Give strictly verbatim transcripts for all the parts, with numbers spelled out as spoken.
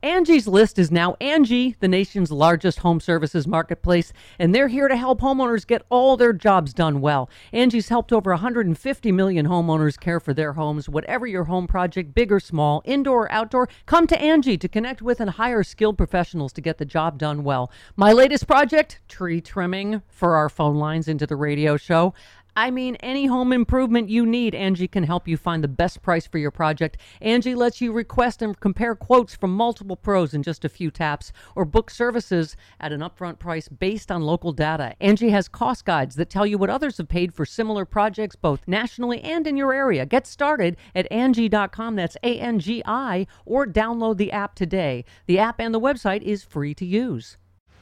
Angie's List is now Angie, the nation's largest home services marketplace, and they're here to help homeowners get all their jobs done well. Angie's helped over one hundred fifty million homeowners care for their homes. Whatever your home project, big or small, indoor or outdoor, come to Angie to connect with and hire skilled professionals to get the job done well. My latest project, tree trimming for our phone lines into the radio show. I mean, any home improvement you need, Angie can help you find the best price for your project. Angie lets you request and compare quotes from multiple pros in just a few taps, or book services at an upfront price based on local data. Angie has cost guides that tell you what others have paid for similar projects, both nationally and in your area. Get started at Angie dot com, that's A N G I, or download the app today. The app and the website is free to use.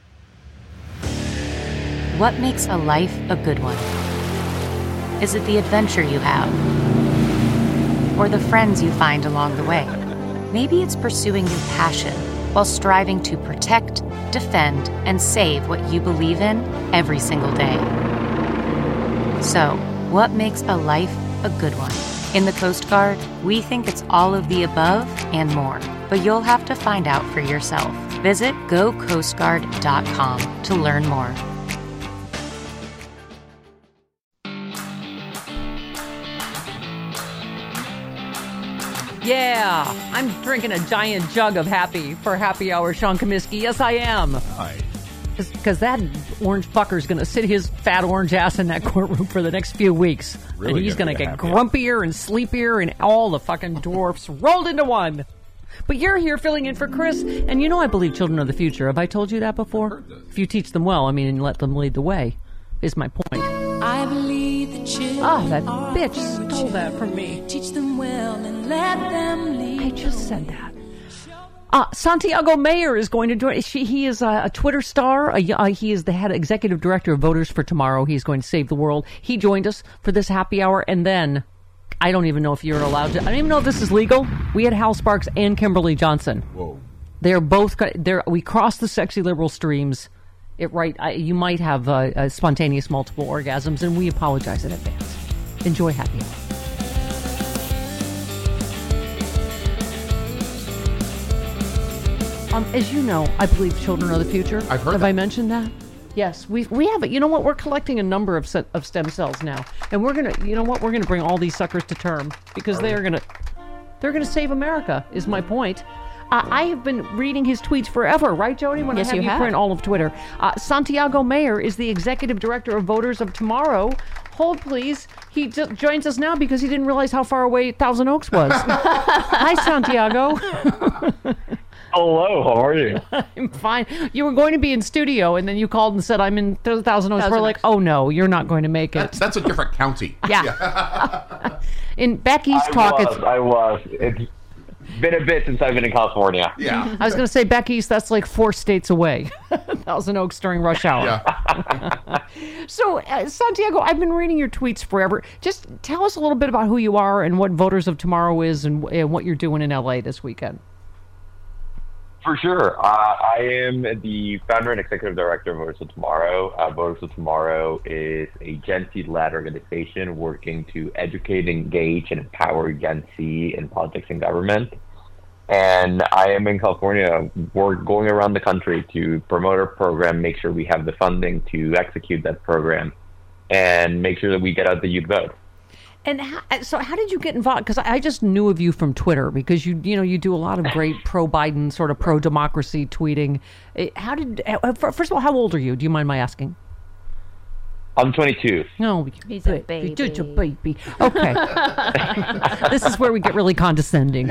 What makes a life a good one? Is it the adventure you have? Or the friends you find along the way? Maybe it's pursuing your passion while striving to protect, defend, and save what you believe in every single day. So, what makes a life a good one? In the Coast Guard, we think it's all of the above and more, but you'll have to find out for yourself. Visit go coast guard dot com to learn more. Yeah, I'm drinking a giant jug of Happy for Happy Hour, Sean Comiskey. Yes, I am. Hi. Because that orange fucker's going to sit his fat orange ass in that courtroom for the next few weeks. Really and he's going gonna to get get happy. grumpier and sleepier and all the fucking dwarfs rolled into one. But you're here filling in for Chris, and you know I believe children are the future. Have I told you that before? If you teach them well, I mean, and let them lead the way, is my point. I believe the children Ah, that are bitch the stole future. that from me. Teach them well and let them lead. I just said that. Uh, Santiago Mayer is going to join. She, he is a, a Twitter star. A, uh, he is the head executive director of Voters for Tomorrow. He's going to save the world. He joined us for this happy hour, and then I don't even know if you're allowed to. I don't even know if this is legal. We had Hal Sparks and Kimberly Johnson. Whoa. They're both. They're, we crossed the sexy liberal streams. It right. I, you might have uh, uh, spontaneous multiple orgasms, and we apologize in advance. Enjoy happy hour. Um, as you know, I believe children are the future. I've heard Have that. I mentioned that? Yes, we we have it. You know what? We're collecting a number of se- of stem cells now, and we're gonna. You know what? We're gonna bring all these suckers to term because they are gonna. They're gonna save America. Is my point. Uh, I have been reading his tweets forever, right, Jody? When Yes, I have you you have. print all of Twitter. Uh, Santiago Mayer is the executive director of Voters of Tomorrow. Hold, please. He j- joins us now because he didn't realize how far away Thousand Oaks was. Hi, Santiago. Hello, how are you? I'm fine. You were going to be in studio, and then you called and said, I'm in Thousand Oaks. Thousand We're like, Oaks. oh, no, you're not going to make it. That's, that's a different county. Yeah. In back east I talk, was, it's, I was. It's been a bit since I've been in California. Yeah. I was going to say back east, that's like four states away. Thousand Oaks during rush hour. Yeah. So, uh, Santiago, I've been reading your tweets forever. Just tell us a little bit about who you are and what Voters of Tomorrow is and, and what you're doing in L A this weekend. For sure. Uh, I am the founder and executive director of Voters of Tomorrow. Uh, Voters of Tomorrow is a Gen Z-led organization working to educate, engage, and empower Gen Z in politics and government. And I am in California. We're going around the country to promote our program, make sure we have the funding to execute that program, and make sure that we get out the youth vote. And how, so, how did you get involved? Because I I just knew of you from Twitter because you, you know, you do a lot of great pro-Biden, sort of pro-democracy tweeting. Eh, How did? uh, First of all, how old are you? Do you mind my asking? I'm twenty-two. No, He's a you did your baby. baby. Okay, this is where we get really condescending.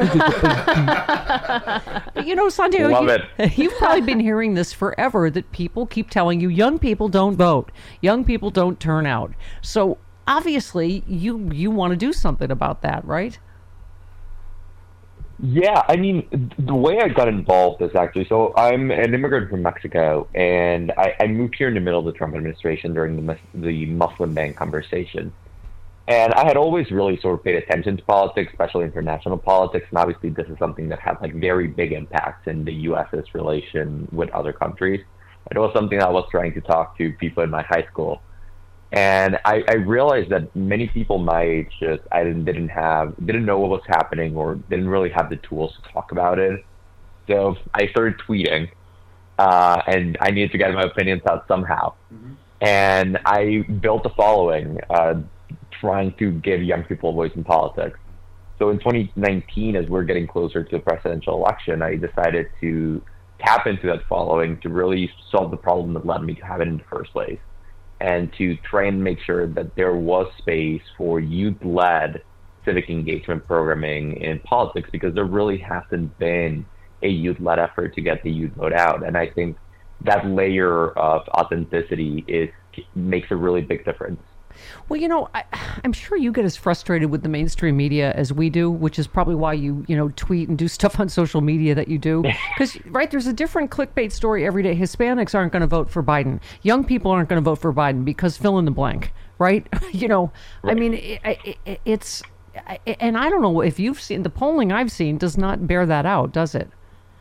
But you know, Santiago, Love you, it. you've probably been hearing this forever. That people keep telling you, young people don't vote, young people don't turn out. So. Obviously, you you want to do something about that, right? Yeah, I mean, the way I got involved is actually, so I'm an immigrant from Mexico, and I, I moved here in the middle of the Trump administration during the, mus- the Muslim ban conversation. And I had always really sort of paid attention to politics, especially international politics, and obviously this is something that had like very big impacts in the U S's relation with other countries. It was something I was trying to talk to people in my high school. And I, I realized that many people my age just I didn't, didn't have didn't know what was happening or didn't really have the tools to talk about it. So I started tweeting, uh, and I needed to get my opinions out somehow. Mm-hmm. And I built a following, uh, trying to give young people a voice in politics. So in twenty nineteen, as we're getting closer to the presidential election, I decided to tap into that following to really solve the problem that led me to have it in the first place, and to try and make sure that there was space for youth-led civic engagement programming in politics, because there really hasn't been a youth-led effort to get the youth vote out. And I think that layer of authenticity is makes a really big difference. Well, you know, I, I'm sure you get as frustrated with the mainstream media as we do, which is probably why you, you know, tweet and do stuff on social media that you do. Because, right, there's a different clickbait story every day. Hispanics aren't going to vote for Biden. Young people aren't going to vote for Biden because fill in the blank, right? you know, right. I mean, it, it, it's, and I don't know if you've seen, the polling I've seen does not bear that out, does it?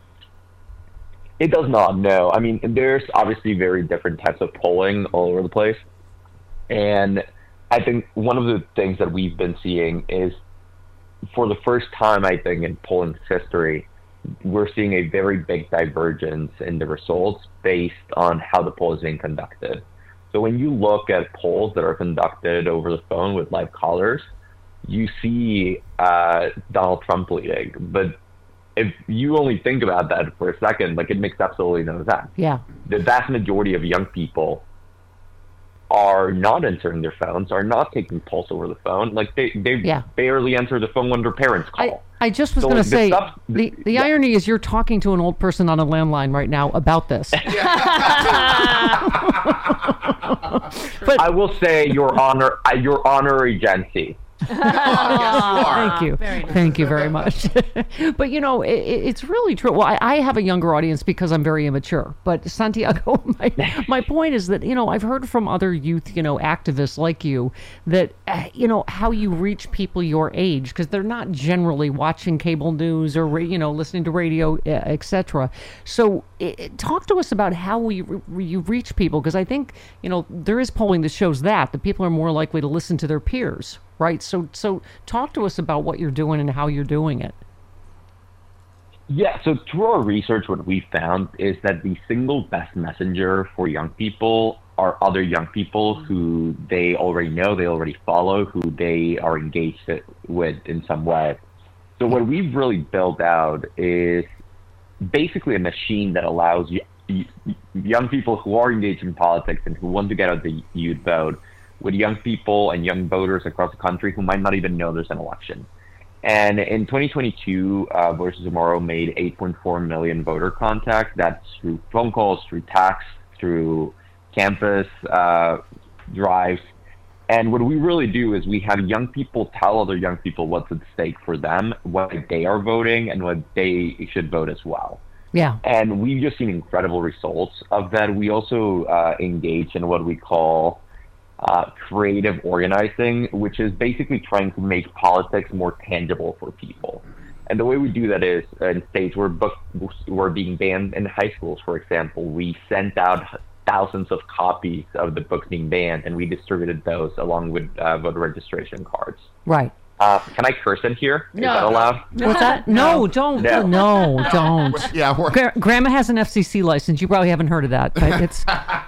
It does not, no. I mean, there's obviously very different types of polling all over the place. And I think one of the things that we've been seeing is, for the first time, I think, in polling history, we're seeing a very big divergence in the results based on how the poll is being conducted. So when you look at polls that are conducted over the phone with live callers, you see uh, Donald Trump leading. But if you only think about that for a second, like, it makes absolutely no sense. Yeah. The vast majority of young people are not answering their phones, are not taking polls over the phone. Like, they, they yeah. barely answer the phone when their parents call. I, I just was so going to the say, stuff, the, the yeah. irony is you're talking to an old person on a landline right now about this. But I will say, your honor, uh, your honorary Gen Z. Oh, yes, you are. Thank you. Nice. Thank you very much. But, you know, it, it's really true. Well, I, I have a younger audience because I'm very immature. But, Santiago, my, my point is that, you know, I've heard from other youth, you know, activists like you that, uh, you know, how you reach people your age, because they're not generally watching cable news or, you know, listening to radio, et cetera. So it, talk to us about how we, you reach people, because I think, you know, there is polling that shows that, that people are more likely to listen to their peers. Right. So so talk to us about what you're doing and how you're doing it. Yeah. So through our research, what we found is that the single best messenger for young people are other young people who they already know, they already follow, who they are engaged with in some way. So what we've really built out is basically a machine that allows young people who are engaged in politics and who want to get out the youth vote with young people and young voters across the country who might not even know there's an election. And in twenty twenty-two, uh, Voices of Tomorrow made eight point four million voter contacts. That's through phone calls, through text, through campus uh, drives. And what we really do is we have young people tell other young people what's at stake for them, why they are voting, and what they should vote as well. Yeah. And we've just seen incredible results of that. We also uh, engage in what we call Uh, creative organizing, which is basically trying to make politics more tangible for people. And the way we do that is in states where books were being banned in high schools, for example, we sent out thousands of copies of the books being banned, and we distributed those along with uh, voter registration cards. Right. Uh, can I curse in here? Is No. that allowed? What's that? No, don't. No. No, don't. Yeah, we're, Gra- Grandma has an F C C license. You probably haven't heard of that, but it's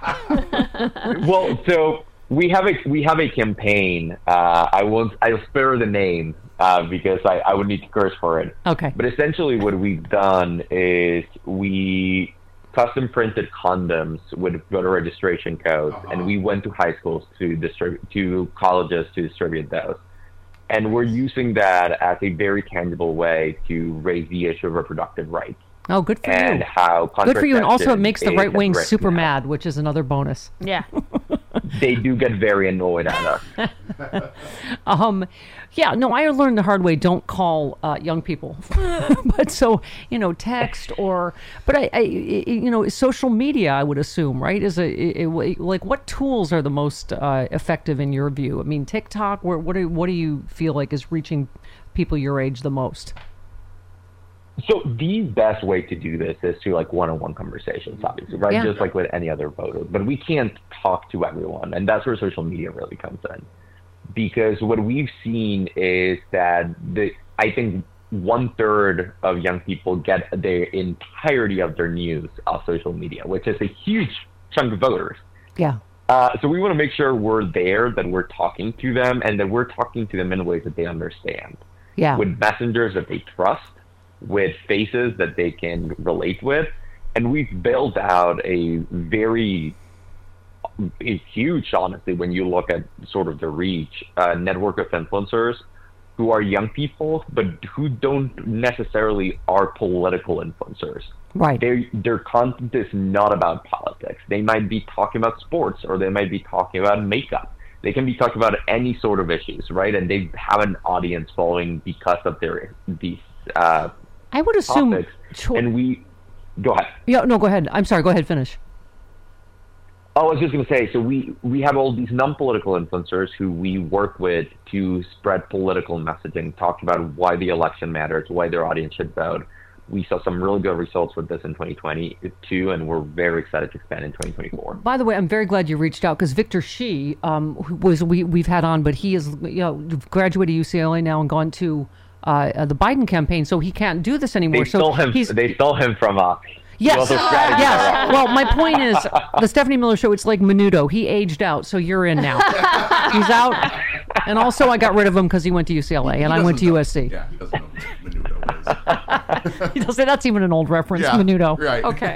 Well, so we have a we have a campaign. Uh, I won't. I'll spare the name uh, because I, I would need to curse for it. okay. But essentially, what we've done is we custom printed condoms with voter registration codes, Uh-huh. and we went to high schools to distribute to colleges to distribute those. And we're using that as a very tangible way to raise the issue of reproductive rights Oh, good for and you. how Good for you, and also it contraception makes the is right wing at risk super now. mad, which is another bonus. Yeah. They do get very annoyed at us. Um, yeah, no, I learned the hard way. Don't call uh, young people, but so you know, text or, but I, I, you know, social media. I would assume, right? Is a it, it, like what tools are the most uh, effective in your view? I mean, TikTok. Where, what do what do you feel like is reaching people your age the most? So the best way to do this is to like one-on-one conversations, obviously, right? Yeah. Just like with any other voter. But we can't talk to everyone, and that's where social media really comes in. Because what we've seen is that the I think one third of young people get the entirety of their news off social media, which is a huge chunk of voters. Yeah. Uh, so we want to make sure we're there, that we're talking to them, and that we're talking to them in ways that they understand. Yeah. With messengers that they trust, with faces that they can relate with. And we've built out a very a huge, honestly, when you look at sort of the reach, uh, network of influencers who are young people, but who don't necessarily are political influencers. Right. They, their content is not about politics. They might be talking about sports, or they might be talking about makeup. They can be talking about any sort of issues, right? And they have an audience following because of their these uh, I would assume. topics. Cho- and we, go ahead. Yeah, no, go ahead. I'm sorry. Go ahead. Finish. Oh, I was just going to say, so we, we have all these non-political influencers who we work with to spread political messaging, talk about why the election matters, why their audience should vote. We saw some really good results with this in twenty twenty-two, and we're very excited to expand in twenty twenty-four. By the way, I'm very glad you reached out, because Victor Shi um, who was we we've had on, but he is you know graduated U C L A now and gone to uh, the Biden campaign, so he can't do this anymore. They so stole him. He's, They stole him from us. Yes, yes. Well, my point is, the Stephanie Miller Show, it's like Menudo. He aged out, so you're in now. He's out. And also, I got rid of him because he went to U C L A, and I went to know. U S C. Yeah, he doesn't know what Menudo is. He doesn't say that's even an old reference, Yeah, Menudo. right. Okay.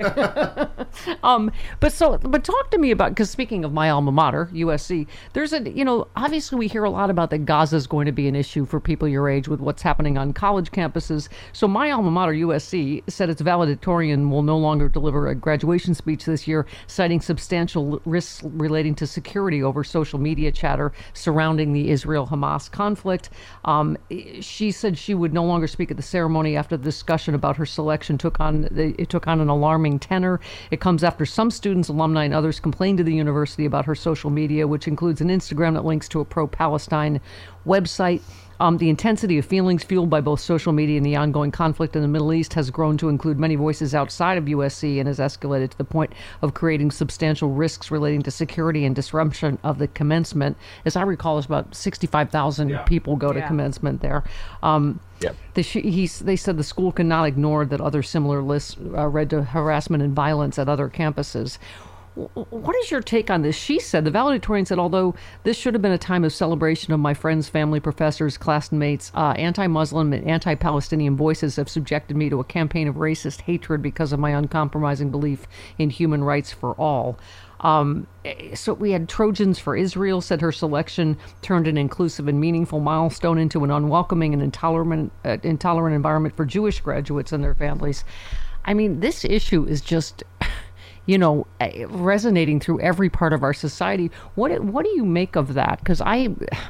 um, but so, but talk to me about, because speaking of my alma mater, U S C, there's a, you know, obviously we hear a lot about that Gaza is going to be an issue for people your age with what's happening on college campuses. So my alma mater, U S C, said its valedictorian will no longer deliver a graduation speech this year, citing substantial risks relating to security over social media chatter surrounding the Israel-Hamas conflict. Um, she said she would no longer speak at the ceremony after the discussion about her selection took on it took on an alarming tenor. It comes after some students, alumni, and others complained to the university about her social media, which includes an Instagram that links to a pro-Palestine website. Um, the intensity of feelings fueled by both social media and the ongoing conflict in the Middle East has grown to include many voices outside of U S C and has escalated to the point of creating substantial risks relating to security and disruption of the commencement. As I recall, it's about sixty-five thousand Yeah. people go to Yeah. commencement there. Um, Yep. the, he, they said the school cannot ignore that other similar lists uh, led to harassment and violence at other campuses. What is your take on this? She said, the valedictorian said, although this should have been a time of celebration of my friends, family, professors, classmates, uh, anti-Muslim and anti-Palestinian voices have subjected me to a campaign of racist hatred because of my uncompromising belief in human rights for all. Um, so we had Trojans for Israel, said her selection turned an inclusive and meaningful milestone into an unwelcoming and intolerant, uh, intolerant environment for Jewish graduates and their families. I mean, this issue is just... you know, resonating through every part of our society. What what do you make of that? Because I,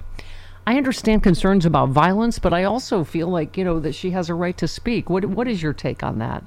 I understand concerns about violence, but I also feel like, you know, that she has a right to speak. What what is your take on that?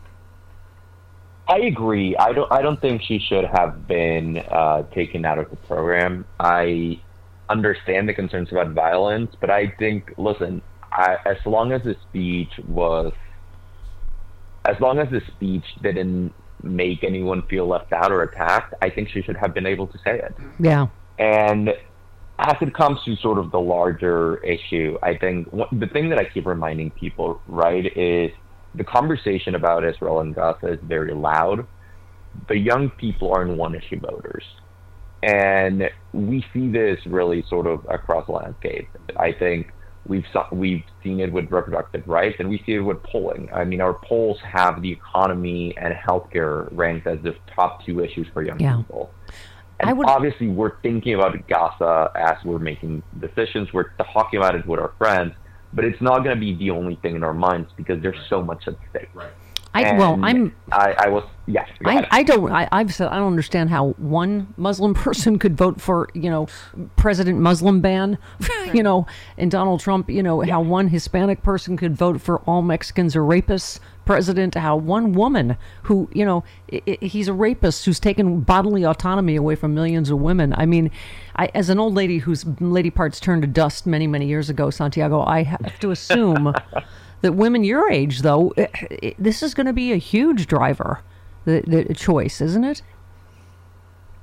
I agree. I don't. I don't think she should have been uh, taken out of the program. I understand the concerns about violence, but I think, listen, I, as long as the speech was, as long as the speech didn't make anyone feel left out or attacked, I think she should have been able to say it. Yeah. And as it comes to sort of the larger issue, I think what, the thing that I keep reminding people, right, is the conversation about Israel and Gaza is very loud. The young people aren't one-issue voters. And we see this really sort of across the landscape. I think We've saw, we've seen it with reproductive rights, and we see it with polling. I mean, our polls have the economy and healthcare ranked as the top two issues for young Yeah. people. And I would- obviously, we're thinking about Gaza as we're making decisions. We're talking about it with our friends, but it's not going to be the only thing in our minds because there's so much at stake. Right. I well, And I'm. I, I was yes. go I, ahead. I don't. I, I've said I don't understand how one Muslim person could vote for, you know, President Muslim ban, you know, and Donald Trump. You know, how one Hispanic person could vote for all Mexicans are rapists president. How one woman who, you know, I, I, he's a rapist who's taken bodily autonomy away from millions of women. I mean, I, as an old lady whose lady parts turned to dust many many years ago, Santiago, I have to assume. That women your age, though, it, it, this is going to be a huge driver, the, the choice, isn't it?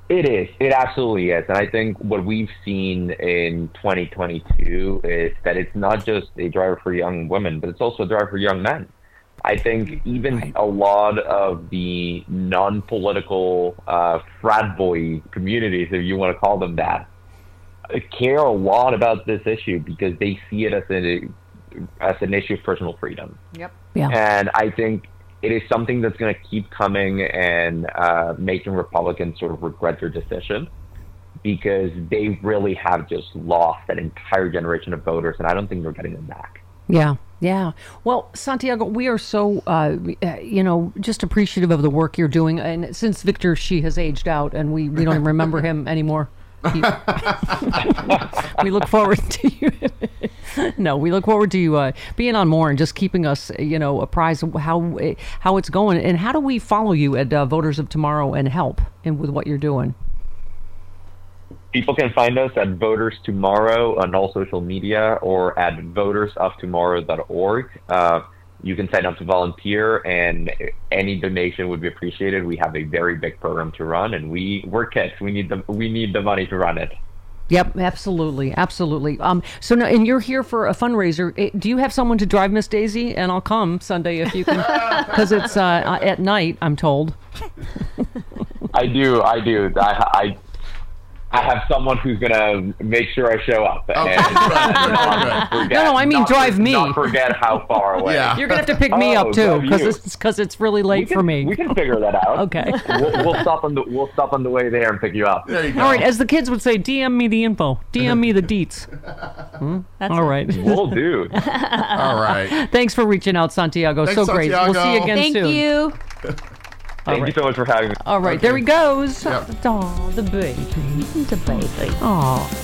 It is. It absolutely is. And I think what we've seen in twenty twenty-two is that it's not just a driver for young women, but it's also a driver for young men. I think even right. a lot of the non-political uh, frat boy communities, if you want to call them that, care a lot about this issue because they see it as an, as an issue of personal freedom. Yep. Yeah. And I think it is something that's going to keep coming and uh, making Republicans sort of regret their decision because they really have just lost an entire generation of voters, and I don't think they're getting them back. Yeah, yeah. Well, Santiago, we are so, uh, you know, just appreciative of the work you're doing. And since Victor, she has aged out, and we, we don't even remember him anymore. He, we look forward to you. no, we look forward to you uh, being on more and just keeping us, you know, apprised of how how it's going. And how do we follow you at uh, Voters of Tomorrow and help and with what you're doing? People can find us at Voters Tomorrow on all social media or at voters of tomorrow dot org. Uh, you can sign up to volunteer, and any donation would be appreciated. We have a very big program to run, and we, we're kids. We need the we need the money to run it. Yep, absolutely, absolutely. Um, so now, and you're here for a fundraiser. Do you have someone to drive Miss Daisy? And I'll come Sunday if you can, because it's uh, at night, I'm told. I do, I do. I, I I have someone who's going to make sure I show up. Okay. And not forget, no, no, I mean not, drive me. Not forget how far away. Yeah. You're going to have to pick me oh, up, too, because you. it's, cause it's really late can, for me. We can figure that out. Okay. We'll, we'll, stop on the, we'll stop on the way there and pick you up. There you go. All right, as the kids would say, D M me the info. D M me the deets. Hmm? All right. We'll do. All right. Thanks for reaching out, Santiago. Thanks, so great. Santiago. We'll see you again Thank soon. you. Thank right. you so much for having me. All right, Okay. there he goes. Yep. Oh, the baby. The baby. Oh.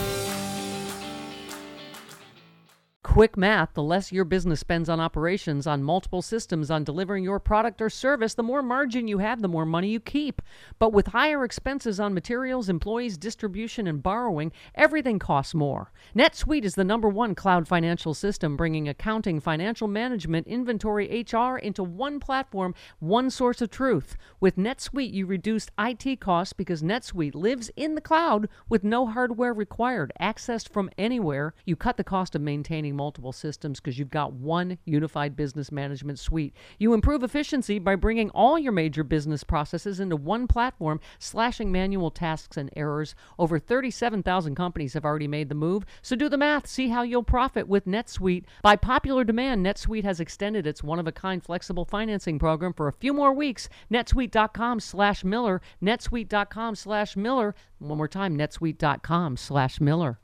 Quick math, the less your business spends on operations, on multiple systems, on delivering your product or service, the more margin you have, the more money you keep. But with higher expenses on materials, employees, distribution, and borrowing, everything costs more. NetSuite is the number one cloud financial system, bringing accounting, financial management, inventory, H R into one platform, one source of truth. With NetSuite, you reduce I T costs because NetSuite lives in the cloud with no hardware required, accessed from anywhere. You cut the cost of maintaining multiple systems because you've got one unified business management suite. You improve efficiency by bringing all your major business processes into one platform, slashing manual tasks and errors. Over thirty-seven thousand companies have already made the move, so do the math. See how you'll profit with NetSuite. By popular demand, NetSuite has extended its one-of-a-kind flexible financing program for a few more weeks. netsuite.com slash Miller. netsuite.com slash Miller. One more time, netsuite.com slash Miller.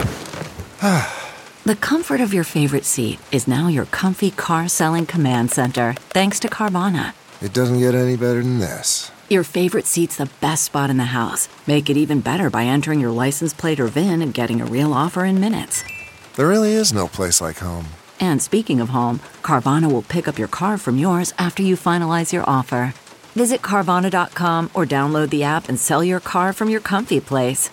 The comfort of your favorite seat is now your comfy car selling command center, thanks to Carvana. It doesn't get any better than this. Your favorite seat's the best spot in the house. Make it even better by entering your license plate or V I N and getting a real offer in minutes. There really is no place like home. And speaking of home, Carvana will pick up your car from yours after you finalize your offer. Visit Carvana dot com or download the app and sell your car from your comfy place.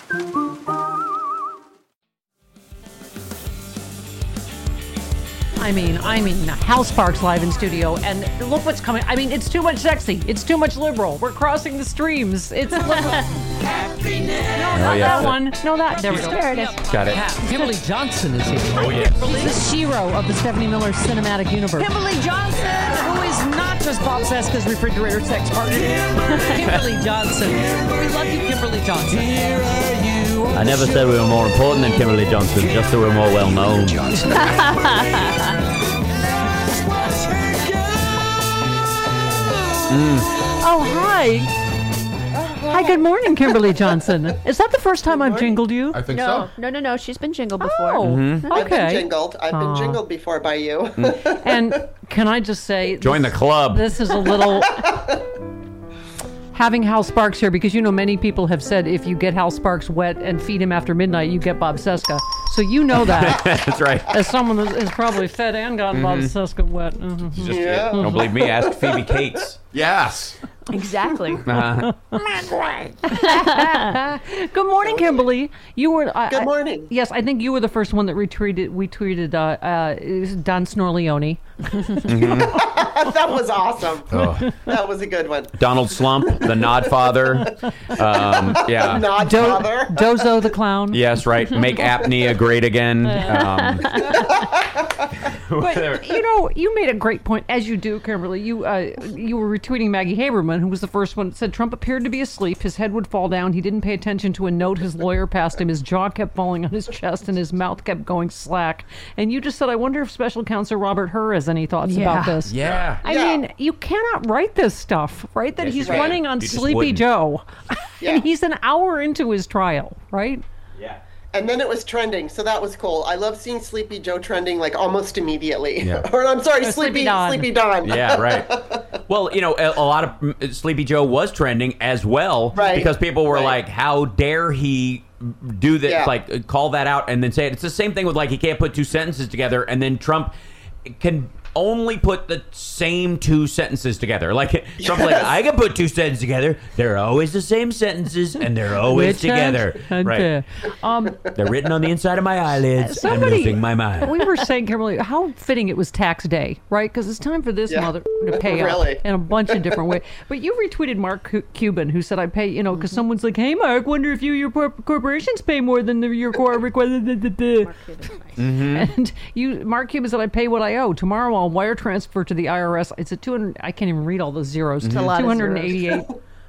I mean, I mean, House Parks live in studio, and look what's coming. I mean, it's too much sexy. It's too much liberal. We're crossing the streams. It's liberal. No, not Oh, yeah. that one. No, that. There we go. There it is. Got it. Kimberly Johnson is here. Oh, yes. The hero of the Stephanie Miller cinematic universe. Kimberly Johnson. Who is not just Bob Seska's refrigerator sex partner. Kimberly Johnson. We love you, Kimberly Johnson. I never said we were more important than Kimberly Johnson, just that we're more well known. mm. Oh, hi. Hi, good morning, Kimberly Johnson. Is that the first time I've jingled you? I think No, so. no, no, no. She's been jingled before. Oh, Mm-hmm. I've been okay. jingled. I've been Aw. jingled before by you. And can I just say, Join this, the club. This is a little having Hal Sparks here, because you know many people have said if you get Hal Sparks wet and feed him after midnight, you get Bob Seska. So you know that. That's right. As someone that has probably fed and gotten Bob Seska wet. Mhm. Just, Yeah. Don't believe me? Ask Phoebe Cates. Yes. Exactly. Uh-huh. Good morning, Kimberly. You were. I Good I- morning. yes, I think you were the first one that retweeted. We tweeted uh, uh, Don Snorleone Mm-hmm. That was awesome. Oh. That was a good one. Donald Slump, the Nod Father. Um, yeah. Nod Do- father. Dozo the clown. Yes, right. Make apnea great again. Um, But you know, you made a great point, as you do, Kimberly. You uh, you were retweeting Maggie Haberman, who was the first one that said Trump appeared to be asleep. His head would fall down. He didn't pay attention to a note his lawyer passed him. His jaw kept falling on his chest, and his mouth kept going slack. And you just said, I wonder if Special Counsel Robert Hur has any thoughts Yeah. about this. yeah. I Yeah. mean, you cannot write this stuff, right? That Yes, he's you can. running on You just Sleepy wouldn't. Joe. Yeah. And he's an hour into his trial, right? Yeah. And then it was trending, so that was cool. I love seeing Sleepy Joe trending like almost immediately. Yeah. or I'm sorry, Or Sleepy Sleepy Don. Sleepy Don. Yeah, right. Well, you know, a, a lot of mm, Sleepy Joe was trending as well, Right. because people were Right. like, "How dare he do this? Yeah. Like, uh, call that out and then say it." It's the same thing with like he can't put two sentences together, and then Trump can only put the same two sentences together. Like Trump's like, Yes. "I can put two sentences together. They're always the same sentences, and they're always Which together." and- Right? Um, They're written on the inside of my eyelids. I'm Somebody- losing my mind. we were saying, Kimberly, how fitting it was tax day, right? Because it's time for this Yeah. mother to pay Really. up in a bunch of different ways. But you retweeted Mark Cu- Cuban, who said, I pay, you know, because someone's like, hey, Mark, wonder if you your cor- corporations pay more than the, your core request. And you, Mark Cuban said, I pay what I owe. Tomorrow I'll wire transfer to the I R S. It's a two hundred, I can't even read all those zeros. a lot of two hundred eighty-eight.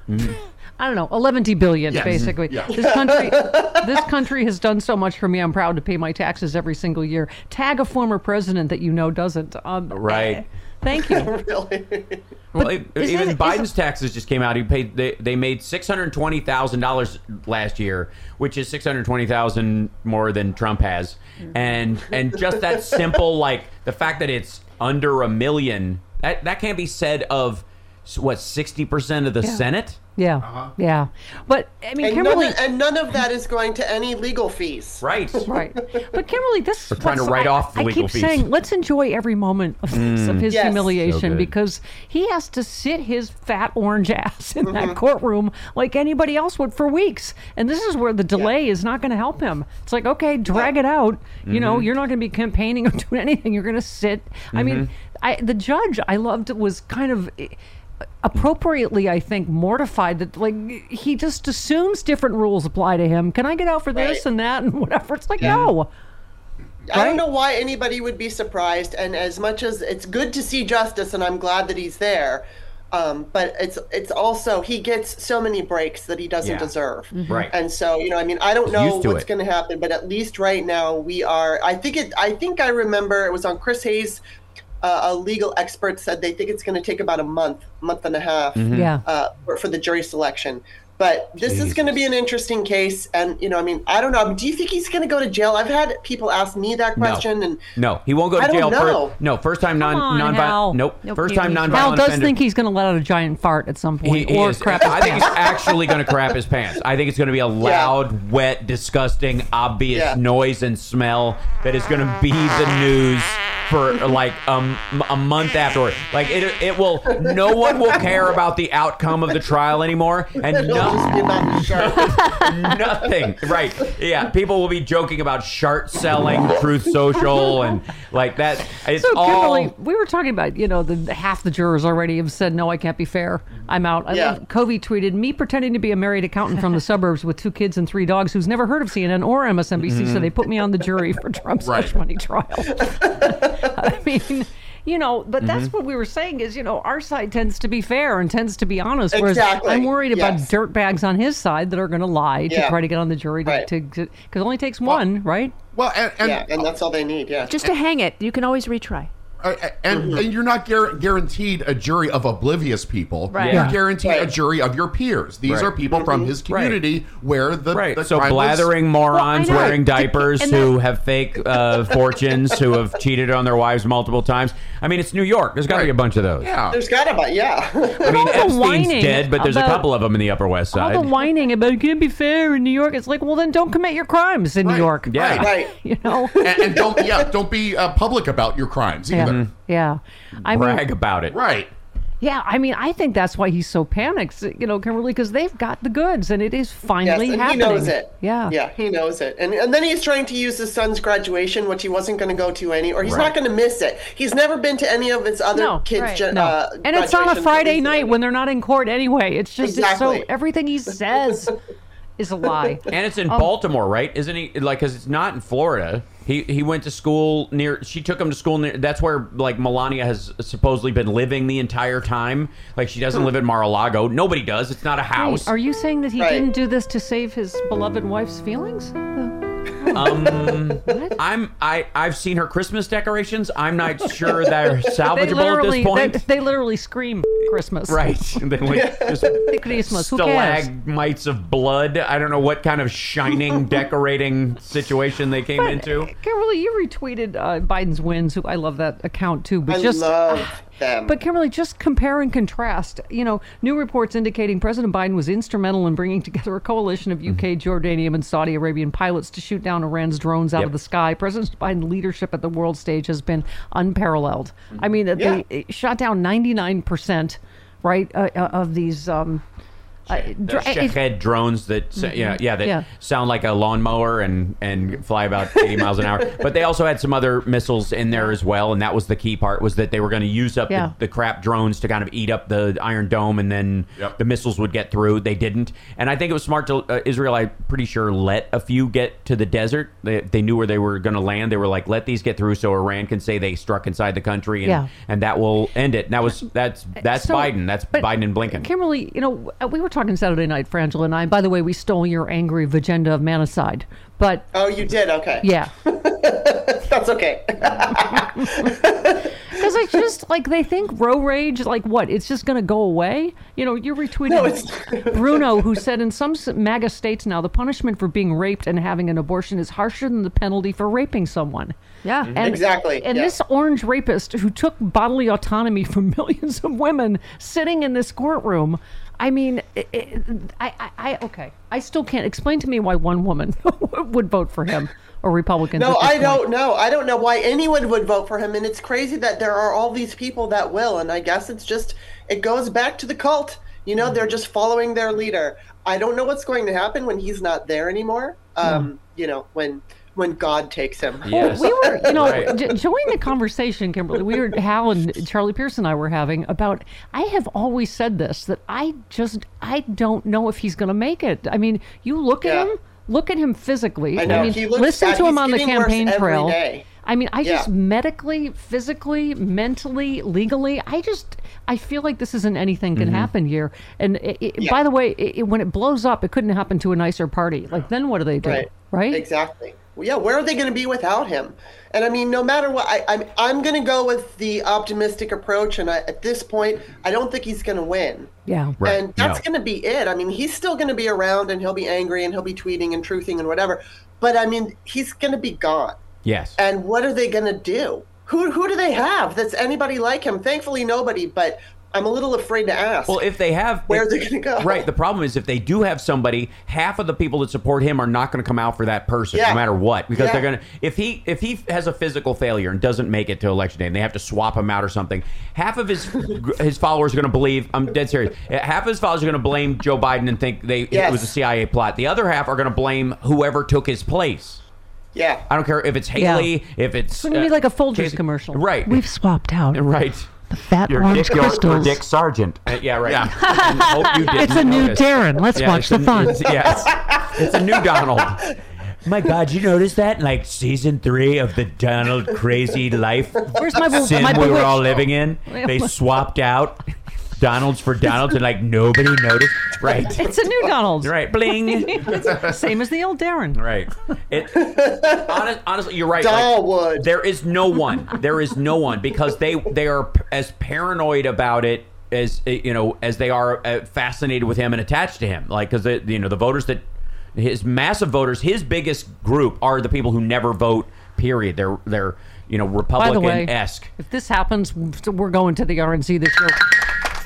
I don't know, eleven billion Yes. basically. Yeah. This country, this country has done so much for me. I'm proud to pay my taxes every single year. Tag a former president that you know doesn't. Um, Right. Thank you. Really? Well, it- is even it- is Biden's taxes just came out. He paid. They, they made six hundred twenty thousand dollars last year, which is six hundred twenty thousand more than Trump has. And and just that simple, like the fact that it's under a million, that that can't be said of what sixty percent of the Senate. Yeah, yeah. But I mean, And Kimberly. none, of, and none of that is going to any legal fees. Right. Right, but Kimberly, this We're trying to what's- write I- off the I legal keep fees. saying, let's enjoy every moment of, this, of his Yes. So humiliation good. because he has to sit his fat orange ass in Mm-hmm. that courtroom like anybody else would for weeks, and this is where the delay is not going to help him. It's like, okay, drag it out. You know, you're not going to be campaigning or doing anything. You're going to sit. I mean, I the judge I loved was kind of appropriately, I think, mortified that like he just assumes different rules apply to him. Can I get out for this Right. and that and whatever? It's like, no. I Right? don't know why anybody would be surprised. And as much as it's good to see justice, and I'm glad that he's there, um, but it's it's also he gets so many breaks that he doesn't Yeah. deserve. Right. And so, you know, I mean, I don't know used to what's it. going to happen, but at least right now we are. I think it. I think I remember it was on Chris Hayes. Uh, a legal expert said they think it's going to take about a month, month and a half, Yeah. uh, for, for the jury selection. But this is going to be an interesting case, and you know, I mean, I don't know. Do you think he's going to go to jail? I've had people ask me that question, and No, he won't go to I don't jail. know. For, no, first time non Come on, non Hal. Nope. Nope, First he- time he- non Hal violent does offender. think he's going to let out a giant fart at some point, He or is. crap his I think he's pants. actually going to crap his pants. I think it's going to be a loud, wet, disgusting, obvious Yeah. noise and smell that is going to be the news for like um, a month afterward. Like it, it will. No one will care about the outcome of the trial anymore, and it'll just be no, about the shark. nothing. Right? Yeah. People will be joking about Shart selling, Truth Social, and like that. It's So, all. Kimberly, we were talking about, you know, the, the half the jurors already have said, no, I can't be fair. I'm out. I Yeah. love, Covey tweeted, me pretending to be a married accountant from the suburbs with two kids and three dogs who's never heard of C N N or M S N B C, so they put me on the jury for Trump's Right. hush money trial. I mean, you know, but that's what we were saying is, you know, our side tends to be fair and tends to be honest, whereas Exactly. I'm worried about Yes. dirtbags on his side that are going to lie to Yeah. try to get on the jury to, Right. to, because it only takes one, right? Well, and, and, Yeah, and that's all they need. Yeah. Just to hang it. You can always retry. uh, and, and you're not gar- guaranteed a jury of oblivious people. Right. You're Yeah. guaranteed a Right. jury of your peers. These Right. are people from his community where the, Right. the So crime was- blathering morons Well, I know. wearing diapers And who that- have fake uh, fortunes, who have cheated on their wives multiple times. I mean, it's New York. There's got to be a bunch of those. Yeah. There's gotta be, yeah. I mean, all the Epstein's whining dead, but there's a about- couple of them in the Upper West All Side. the whining about it can't be fair in New York. It's like, well, then don't commit your crimes in New Right. York. Yeah. Right. You know? and, and don't yeah don't be uh, public about your crimes either. Yeah. Yeah. I Brag mean, about it. Right. Yeah, I mean, I think that's why he's so panicked, you know, Kimberly, because they've got the goods, and it is finally yes, and happening. he knows it. Yeah. Yeah, he knows it. And and then he's trying to use his son's graduation, which he wasn't going to go to any, or he's Right. not going to miss it. He's never been to any of his other No, kids' right. gen- No. uh, and it's on a graduations Friday that he's night doing. when they're not in court anyway. It's just it's so Exactly. everything he says is a lie. And it's in Um, Baltimore, right? Isn't he? Like, because it's not in Florida. He he went to school near. She took him to school near. That's where like Melania has supposedly been living the entire time. Like she doesn't live at Mar-a-Lago. Nobody does. It's not a house. Wait, are you saying that he Right. didn't do this to save his beloved wife's feelings? Um, I'm I I've seen her Christmas decorations. I'm not sure they're salvageable at this point. They, they literally scream Christmas. Right. They like just Christmas. Who cares? stalagmites of blood. I don't know what kind of shining decorating situation they came But, into. Kimberly, you retweeted uh, Biden's wins. Who I love that account too. But I just love them. But Kimberly, just compare and contrast. You know, new reports indicating President Biden was instrumental in bringing together a coalition of U K, Jordanian, and Saudi Arabian pilots to shoot down Iran's drones out Yep. of the sky. President Biden's leadership at the world stage has been unparalleled. I mean, Yeah. they shot down ninety-nine percent, right, uh, uh, of these. Um, uh, The dr- it- Shahed drones that sa- yeah yeah that Yeah. sound like a lawnmower and and fly about eighty miles an hour. But they also had some other missiles in there as well, and that was the key part, was that they were going to use up Yeah. the, the crap drones to kind of eat up the Iron Dome, and then Yep. the missiles would get through. They didn't, and I think it was smart to uh, Israel. I'm pretty sure let a few get to the desert. They, they knew where they were going to land. They were like, let these get through so Iran can say they struck inside the country, and Yeah. and that will end it. And that was that's that's So- Biden. That's but Biden and Blinken. Kimberly, you know, we were talking Saturday night, Frangela and I. By the way, we stole your angry Vagenda of Manicide. But Oh, you did? Okay. yeah, That's okay. because it's just like they think row rage, like what? It's just going to go away? You know, you retweeted No, it's- Bruno, who said in some s- MAGA states now, the punishment for being raped and having an abortion is harsher than the penalty for raping someone. Yeah. And, Exactly, And yeah. this orange rapist who took bodily autonomy from millions of women sitting in this courtroom. I mean, it, it, I, I, I, okay. I still can't explain to me why one woman would vote for him or Republicans. No, at this I point. don't know. I don't know why anyone would vote for him, and it's crazy that there are all these people that will. And I guess it's just it goes back to the cult. You know, they're just following their leader. I don't know what's going to happen when he's not there anymore. Um, you know, when when God takes him. Yes. We were, you know, Right. j- join the conversation, Kimberly. We were, Hal and Charlie Pierce and I were having about, I have always said this, that I just, I don't know if he's going to make it. I mean, you look at Yeah. him, look at him physically. I know. mean, He looks listen bad. to him He's on the getting worse campaign every trail. day. I mean, I just Yeah. medically, physically, mentally, legally, I just, I feel like this isn't anything Mm-hmm. can happen here. And it, it, Yeah. by the way, it, it- when it blows up, it couldn't happen to a nicer party. Like, then what do they do? Right. Right? Exactly. Well, yeah, where are they going to be without him? And I mean, no matter what, I, I'm I'm going to go with the optimistic approach. And I, at this point, I don't think he's going to win. Yeah. Right. And that's No. going to be it. I mean, he's still going to be around, and he'll be angry, and he'll be tweeting and truthing and whatever. But I mean, he's going to be gone. Yes. And what are they going to do? Who who do they have that's anybody like him? Thankfully, nobody. But I'm a little afraid to ask. Well, if they have, Where if- are they gonna go? Right. The problem is if they do have somebody, half of the people that support him are not going to come out for that person, Yeah. no matter what, because Yeah. they're going to. If he if he has a physical failure and doesn't make it to election day, and they have to swap him out or something, half of his his followers are going to believe. I'm dead serious. Half of his followers are going to blame Joe Biden and think they Yes. it was a C I A plot. The other half are going to blame whoever took his place. Yeah. I don't care if it's Haley, if it's It's going to be like a Folgers Casey- commercial. Right. We've swapped out right. the fat Your orange Dick, your, crystals. Dick Sargent. Uh, yeah, right. And hope you didn't It's a new notice. Darren. Let's Yeah, watch it's the a- fun. It's, yes, it's a new Donald. My God, you notice that in like season three of the Donald crazy life Where's my, be- sim my we were bewitched- all living in? They swapped out Donalds for Donalds and like nobody noticed. Right. It's a new Donald. Right. Bling. Same as the old Darren. Right. It, honest, honestly, you're right. Like, Dahlwood. there is no one. There is no one because they they are p- as paranoid about it as uh, you know as they are uh, fascinated with him and attached to him. Like because you know the voters that his massive voters, his biggest group are the people who never vote. Period. They're they're you know By the way, Republican esque. if this happens, we're going to the R N C this year.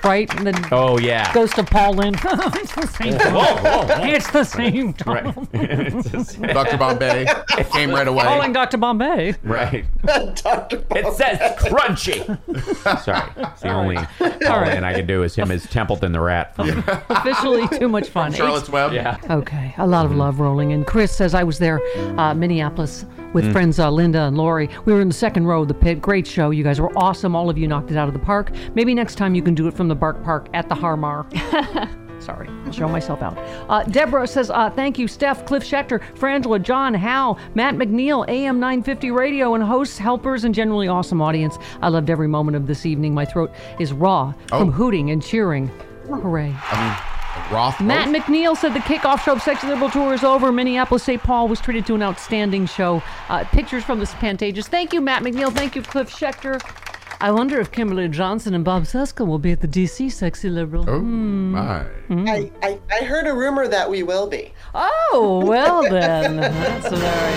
right? And then Oh yeah. Ghost of Paul Lynde. It's the same tunnel. Whoa, whoa, whoa. It's the same tunnel. Right. It's just- Doctor Bombay came right away. Calling Doctor Bombay. right. Doctor It says crunchy. Sorry. It's the only Pauline I can do is him as Templeton the Rat. From, Officially too much fun. Charlotte's Web. yeah. Okay, a lot of love rolling in. Chris says I was there, uh, Minneapolis, with friends uh, Linda and Lori. We were in the second row of the pit. Great show. You guys were awesome. All of you knocked it out of the park. Maybe next time you can do it from the Bark Park at the Harmar. Sorry, I'll show myself out. Uh, Deborah says, uh, thank you, Steph, Cliff Schechter, Frangela, John, Hal, Matt McNeil, A M nine fifty Radio, and hosts, helpers, and generally awesome audience. I loved every moment of this evening. My throat is raw from Oh. hooting and cheering. Hooray. I mean, Roth. Matt McNeil said the kickoff show of Sexy Liberal Tour is over. Minneapolis Saint Paul was treated to an outstanding show. Uh, pictures from the Pantages. Thank you, Matt McNeil. Thank you, Cliff Schechter. I wonder if Kimberly Johnson and Bob Seska will be at the D C Sexy Liberal. Oh, my. I, I, I heard a rumor that we will be. Oh, well then. That's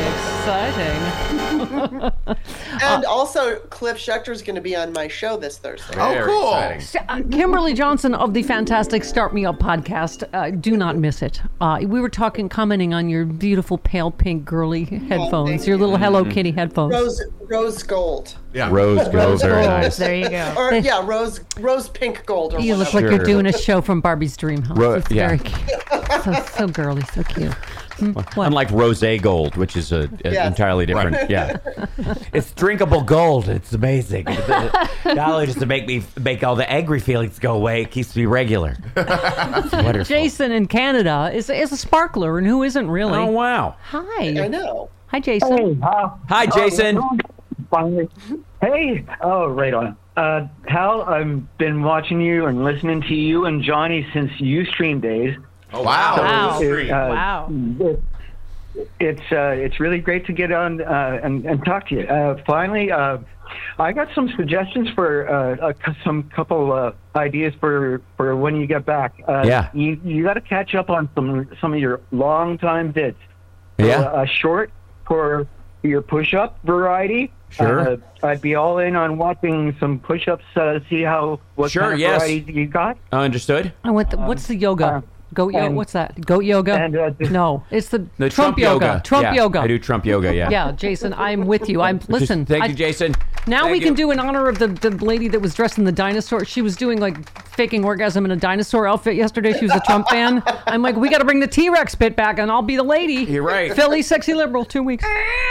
very exciting. And also, Cliff Schechter is going to be on my show this Thursday. Oh, Very cool. exciting. Uh, Kimberly Johnson of the fantastic Start Me Up podcast. Uh, do not miss it. Uh, we were talking, commenting on your beautiful pale pink girly headphones, thank your little Hello Mm-hmm. Kitty headphones. Rose Rose gold. Yeah. Rose gold, Rose very gold. nice. There you go. Or, yeah, rose rose pink gold. Or You look whatever. like you're Sure. doing a show from Barbie's Dream House. Ro- it's yeah. very cute. So, so girly, so cute. Mm, what? Unlike rose gold, which is a, a Yes. entirely different. Right. Yeah, it's drinkable gold. It's amazing. Not only just to make me make all the angry feelings go away, it keeps me regular. It's wonderful. Jason in Canada is, is a sparkler, and who isn't really? Oh wow! Hi. I know. Hi, Jason. Hey, uh, Hi, Jason. finally. Hey, oh, right on. Uh, Hal, I've been watching you and listening to you and Johnny since Ustream days. Oh, wow. Wow. It, uh, Wow. it- it's uh, it's really great to get on uh, and, and talk to you. Uh, finally, uh, I got some suggestions for uh, a, some couple uh, ideas for, for when you get back. Uh, Yeah. You you got to catch up on some some of your long time bits. Yeah. Uh, a short for your push-up variety. Sure. Uh, I'd be all in on watching some push-ups. Uh, see how what Sure, kind of yes. variety you got. Understood. And what the, what's the yoga? uh, Goat yoga? and- What's that? Goat yoga? and, uh, just- no, it's the, The Trump, Trump, yoga. Trump Yeah, yoga. I do Trump yoga. Yeah. Yeah, Jason, I'm with you. I'm listen. Thank I- you, Jason. Now Thank we you. can do in honor of the, the lady that was dressed in the dinosaur. She was doing like faking orgasm in a dinosaur outfit yesterday. She was a Trump fan. I'm like, we got to bring the T-Rex bit back, and I'll be the lady. You're right. Philly sexy liberal, two weeks.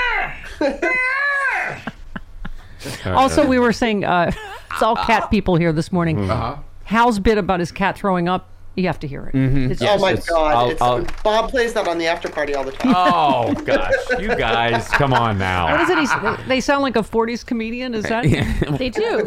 Also, we were saying uh, it's all cat people here this morning. Uh-huh. Hal's bit about his cat throwing up. You have to hear it. It's Oh my it's- God! I'll- it's, I'll- Bob plays that on the after party all the time. Oh gosh, you guys, come on now. What is it? He's, they sound like a forties comedian. Is that? They do.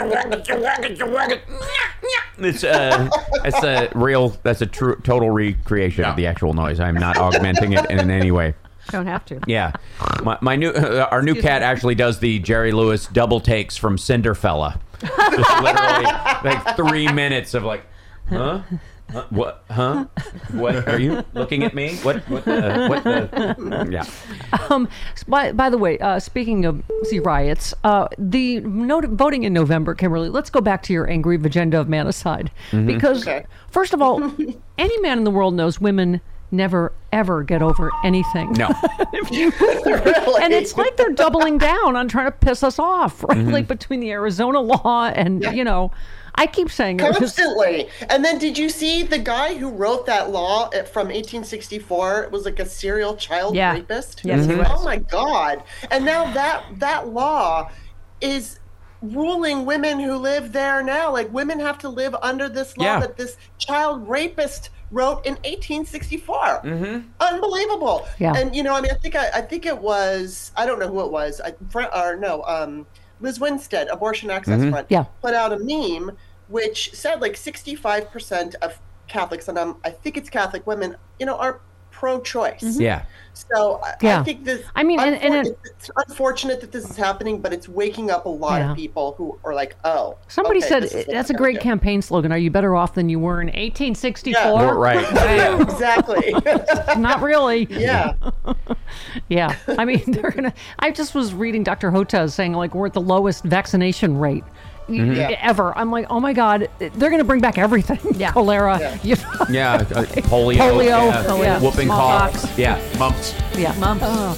It's uh, it's a real. That's a true, total recreation of the actual noise. I'm not augmenting it in any way. Don't have to. Yeah, my, my new uh, our new cat actually does the Jerry Lewis double takes from Cinderfella. Just literally like three minutes of like, huh? Huh? What? Huh? What are you looking at me? What? What? The, what the? Yeah. Um, by, by the way, uh, speaking of see riots, uh, the no- voting in November, Kimberly, let's go back to your angry agenda of manicide. Because, Okay. first of all, any man in the world knows women never, ever get over anything. No. Really? And it's like they're doubling down on trying to piss us off, right? Mm-hmm. Like between the Arizona law and, you know, I keep saying it was, Constantly. And then did you see the guy who wrote that law uh, from eighteen sixty-four was like a serial child Yeah. rapist? Yes, he Mm-hmm. was. Oh my God. And now that that law is ruling women who live there now. Like women have to live under this law Yeah. that this child rapist wrote in eighteen sixty-four. Mm-hmm. Unbelievable. Yeah. And you know, I mean, I think I, I think it was I don't know who it was. I, Fr- or no, um, Liz Winstead, Abortion Access Front, Yeah. put out a meme which said like sixty-five percent of Catholics, and um, I think it's Catholic women, you know, are pro-choice. Yeah. So I, Yeah. I think this. I mean, and- and unfor- it- it's unfortunate that this is happening, but it's waking up a lot Yeah. of people who are like, "Oh." somebody okay, said this is what that's a I'm great gonna do." campaign slogan. Are you better off than you were in eighteen sixty-four? Yeah. Right. Exactly. Not really. yeah. Yeah, I mean, they're gonna. I just was reading Doctor Hotez saying like we're at the lowest vaccination rate Mhm. y- ever. I'm like, oh my God, they're going to bring back everything. Yeah. Cholera. Yeah. You know? Yeah, uh, polio, Polio, yeah, polio, whooping smallpox. cough, yeah, Mumps. Yeah. Mumps. Oh.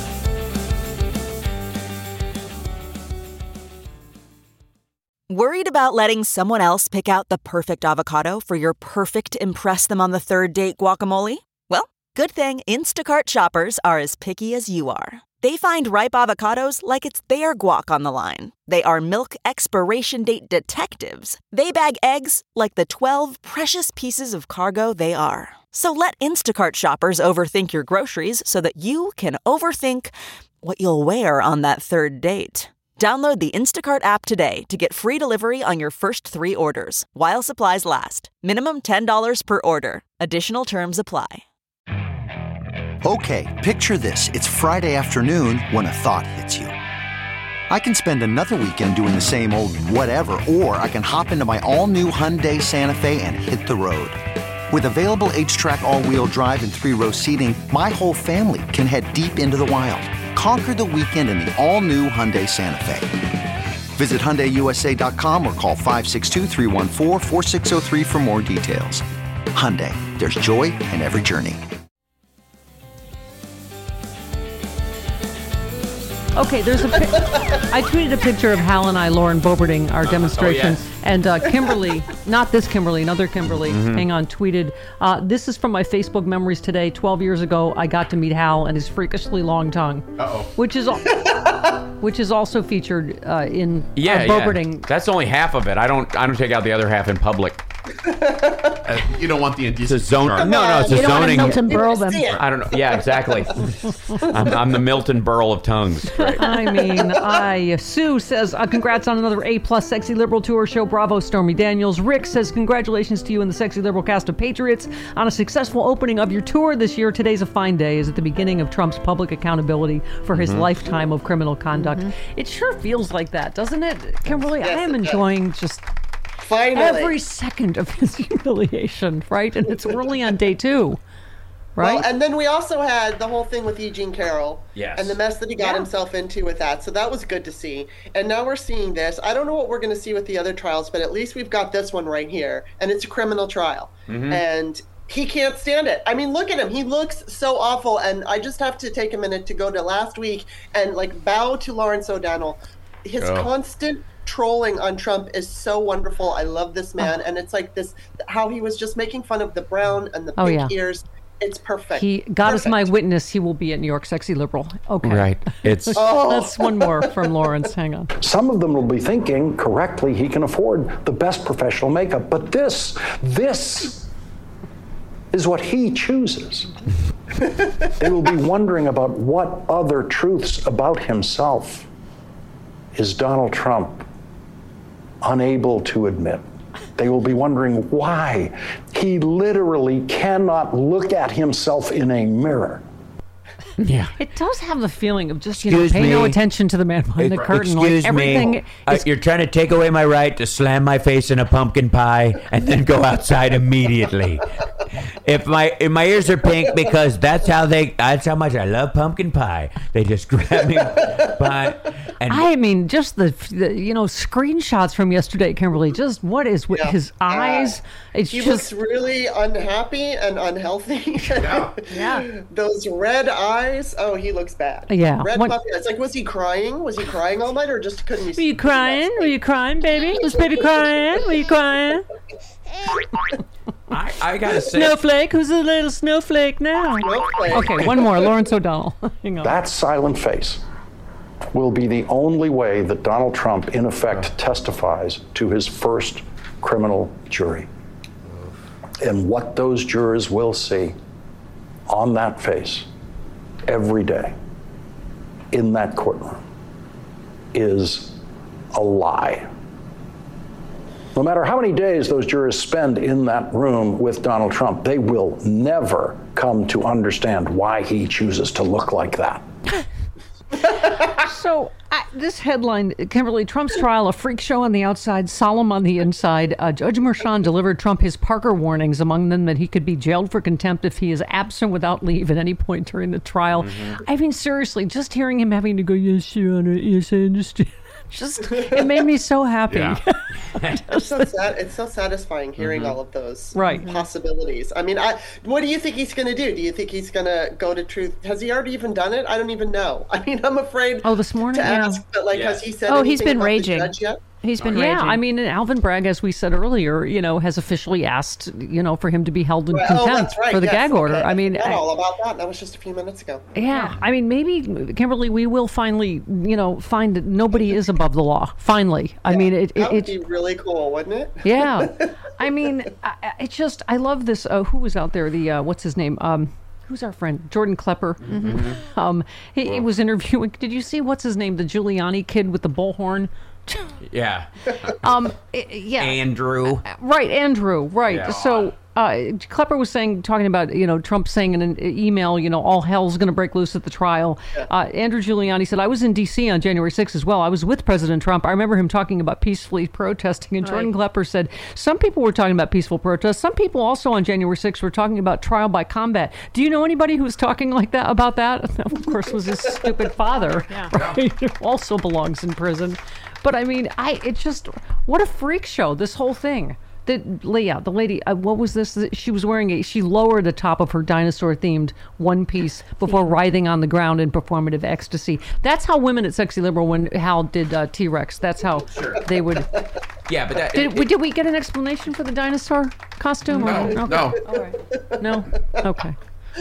Worried about letting someone else pick out the perfect avocado for your perfect impress them on the third date guacamole? Well, good thing Instacart shoppers are as picky as you are. They find ripe avocados like it's their guac on the line. They are milk expiration date detectives. They bag eggs like the twelve precious pieces of cargo they are. So let Instacart shoppers overthink your groceries so that you can overthink what you'll wear on that third date. Download the Instacart app today to get free delivery on your first three orders, while supplies last. Minimum ten dollars per order. Additional terms apply. Okay, picture this. It's Friday afternoon when a thought hits you. I can spend another weekend doing the same old whatever, or I can hop into my all-new Hyundai Santa Fe and hit the road. With available H-Track all-wheel drive and three-row seating, my whole family can head deep into the wild. Conquer the weekend in the all-new Hyundai Santa Fe. Visit Hyundai U S A dot com or call five six two, three one four, four six zero three for more details. Hyundai, there's joy in every journey. Okay, there's a. Pi- I tweeted a picture of Hal and I, Lauren Boberding, our demonstration, Oh, yes. and uh, Kimberly, not this Kimberly, another Kimberly. Mhm. Hang on, tweeted. Uh, this is from my Facebook memories today. Twelve years ago, I got to meet Hal and his freakishly long tongue, Uh-oh. which is al- which is also featured uh, in Yeah, uh, yeah. Boberding. That's only half of it. I don't. I don't take out the other half in public. Uh, you don't want the It's indecent a zone. No, no, it's a You don't want to zoning. Milton Berle them. I don't know. Yeah, exactly. I'm, I'm the Milton Berle of tongues. Right. I mean, I Sue says, uh, congrats on another A plus Sexy Liberal Tour show. Bravo, Stormy Daniels. Rick says, congratulations to you and the Sexy Liberal cast of Patriots on a successful opening of your tour this year. Today's a fine day, is at the beginning of Trump's public accountability for his Mhm. lifetime of criminal conduct. It sure feels like that, doesn't it, Kimberly? Yes, I am it does. enjoying just Finally. every second of his humiliation, right? And it's only on day two, right? Well, and then we also had the whole thing with Eugene Carroll. Yes. And the mess that he got Yeah. himself into with that. So that was good to see. And now we're seeing this. I don't know what we're going to see with the other trials, but at least we've got this one right here. And it's a criminal trial. Mhm. And he can't stand it. I mean, look at him. He looks so awful. And I just have to take a minute to go to last week and like bow to Lawrence O'Donnell. His Oh. constant trolling on Trump is so wonderful. I love this man. And it's like this, how he was just making fun of the brown and the Oh, pink yeah. ears. It's perfect. He, God is my Perfect. witness, he will be at New York Sexy Liberal. Okay. Right. It's. Oh. That's one more from Lawrence. Hang on. Some of them will be thinking correctly he can afford the best professional makeup, but this, this is what he chooses. They will be wondering about what other truths about himself is Donald Trump unable to admit. They will be wondering why he literally cannot look at himself in a mirror. Yeah. It does have the feeling of just, you know, Excuse pay no me. attention to the man behind the curtain. Excuse like everything me. Uh, is you're trying to take away my right to slam my face in a pumpkin pie and then go outside immediately. If my if my ears are pink because that's how they that's how much I love pumpkin pie. They just grab me by and I mean, just the, the you know screenshots from yesterday, Kimberly. Just what is with Yeah. his eyes? It's He just looks really unhappy and unhealthy. Yeah. yeah. Those red eyes. Oh, he looks bad. Yeah. Red When- puppy eyes. Like, was he crying? Was he crying all night, or just couldn't he? Were you crying? Were you crying, baby? Was baby crying? Were you crying? I, I gotta say Snowflake. Who's a little snowflake now? Snowflake. Okay, one more. Lawrence O'Donnell. Hang on. That silent face will be the only way that Donald Trump, in effect, testifies to his first criminal jury. And what those jurors will see on that face every day in that courtroom is a lie. No matter how many days those jurors spend in that room with Donald Trump, they will never come to understand why he chooses to look like that. So I, this headline, Kimberly, Trump's trial, a freak show on the outside, solemn on the inside. Uh, Judge Merchan delivered Trump his Parker warnings, among them that he could be jailed for contempt if he is absent without leave at any point during the trial. Mm-hmm. I mean, seriously, just hearing him having to go, yes, Your Honor, yes, I understand. just it made me so happy. Yeah. It's so sad. It's so satisfying hearing Mhm. all of those Right. possibilities. I mean, I what do you think he's going to do? Do you think he's going to go to truth? Has he already even done it? I don't even know. I mean, I'm afraid. Oh, this morning. to yeah. ask, but like, has he said? Oh, he's anything been about the raging. judge yet? He's been yeah, raging. I mean, Alvin Bragg, as we said earlier, you know, has officially asked, you know, for him to be held in Right. Oh, contempt that's right. for the yes. gag order. Okay. I mean, forgot I- all about that. That was just a few minutes ago. yeah, I mean, maybe Kimberly, we will finally, you know, find that nobody is above the law. Finally, I mean, it, it, That would it be really cool, wouldn't it? yeah. I mean, I, I- it just, I love this. Uh, who was out there? The uh, what's his name? Um, who's our friend? Jordan Klepper. Mm-hmm. Um, he, he was interviewing. Did you see what's his name? The Giuliani kid with the bullhorn. Yeah. Um, i- yeah. Andrew. Right, Andrew. Right. Yeah. So uh, Klepper was saying, talking about, you know, Trump saying in an email, you know, all hell's going to break loose at the trial. Uh, Andrew Giuliani said, I was in D C on January sixth as well. I was with President Trump. I remember him talking about peacefully protesting. And Jordan Right. Klepper said, some people were talking about peaceful protests. Some people also on January sixth were talking about trial by combat. Do you know anybody who was talking like that about that? Of course, was his stupid father, right? Who also belongs in prison. But I mean, I it just what a freak show, this whole thing. That Leah, the lady, uh, what was this? She was wearing a. She lowered the top of her dinosaur-themed one piece before writhing on the ground in performative ecstasy. That's how women at Sexy Liberal, when Hal did uh, T-Rex, that's how they would. Yeah, but that. Did, we did we get an explanation for the dinosaur costume? No, or, okay. no. All right. No. Okay.